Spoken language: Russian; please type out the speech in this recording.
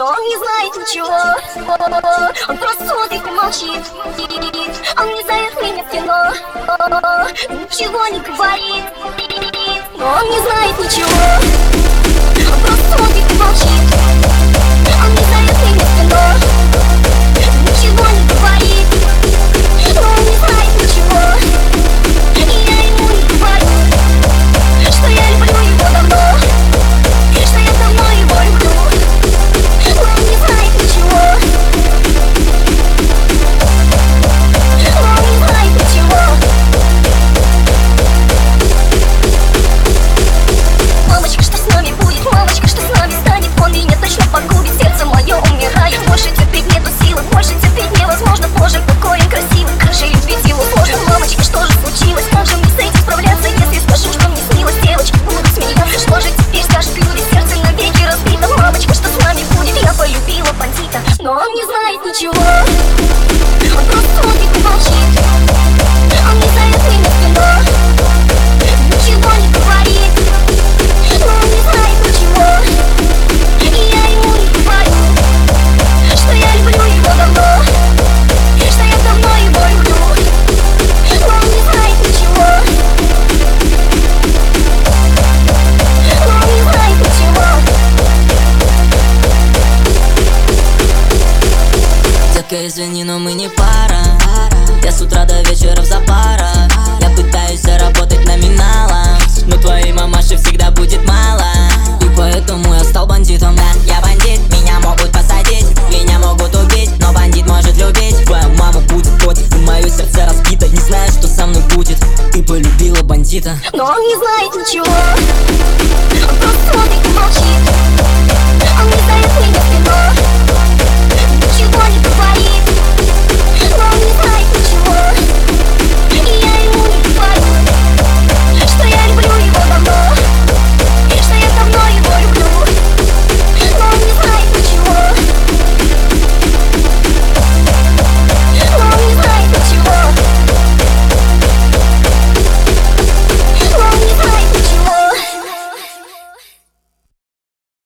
но он не знает ничего. Он просто смотрит и молчит. Он не зовет меня в кино, ничего не говорит, но он не знает ничего. Он просто смотрит и молчит. Он не зовет меня в кино, ничего не говорит, но он не знает ничего. И я ему не говорю, что я люблю его давно, что я давно его люблю, но он не знает ничего. Но он не знает ничего. Мамочка, что с нами будет? Мамочка, что с нами станет? Он меня точно погубит, сердце мое умирает. Больше терпеть нету силы, больше терпеть невозможно. Боже, какой он красивый, как же любить его сложно. Мамочка, что же случилось? Как же мне с этим справляться, если скажу, что мне снилась девочка? Буду смеяться, что же теперь скажет люди? Сердце навеки разбито. Мамочка, что с нами будет? Я полюбила бандита, но он не знает ничего. Он просто смотрит и молчит. Он не зовет меня в кино, ничего не говорит, но он не знает ничего. И я ему не говорю, что я люблю его давно, что я давно его люблю, но он не знает ничего. Но он не знает ничего. Детка, извини, но мы не пара. Я с утра до вечера в запарах. Я пытаюсь заработать номиналом, но твоей мамаши всегда будет мало. И поэтому я стал бандитом. Да, я бандит, меня могут посадить, меня могут убить, но бандит может любить. Твоя мама будет против, и мое сердце разбито. Не знаю, что со мной будет. Ты полюбила бандита, Но он не знает ничего.